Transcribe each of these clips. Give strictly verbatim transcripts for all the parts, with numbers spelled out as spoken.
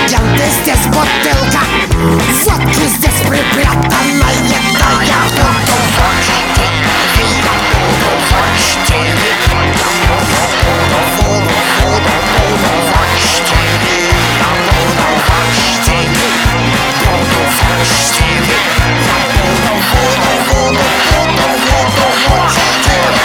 Студенты, здесь бутылка водки, здесь припрятанная. Да я буду вождь ти ви, я буду вождь ти ви, буду, буду, буду, буду вождь ти ви, я буду вождь ти ви, буду вождь ти ви, я буду, буду, буду, буду, буду вождь ти ви.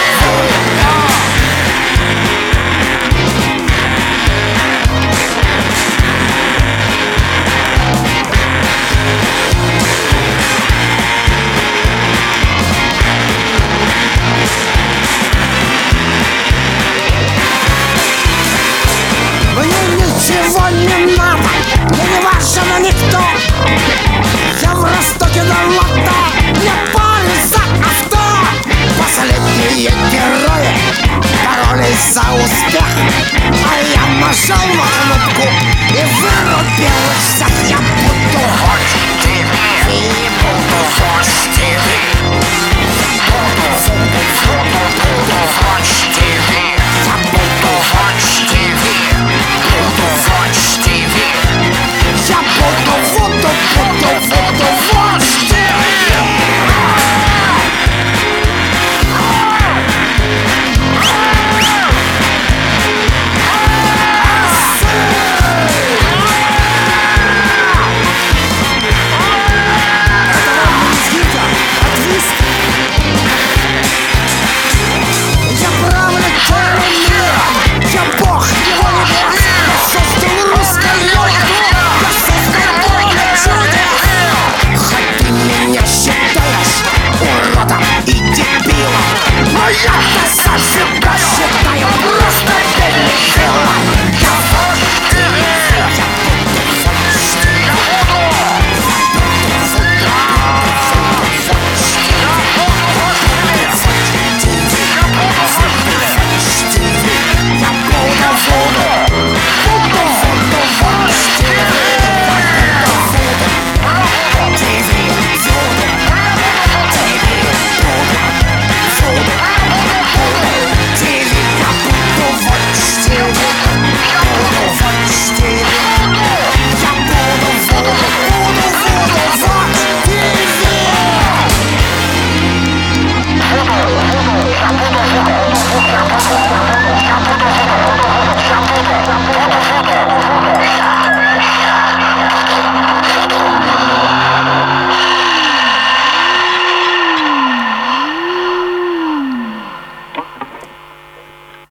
Ничего не надо, я не важен никто. Я в Ростоке на лото, мне парень за авто. Последние герои боролись за успех, а я нажал на кнопку и вырубил их всех. Я буду вождь ти ви, и буду вождь ти ви, буду, буду, буду, буду вождь ти ви, я буду вождь ти ви, буду вождь ти ви, я буду, буду, буду, буду вождь ти ви. Yeah!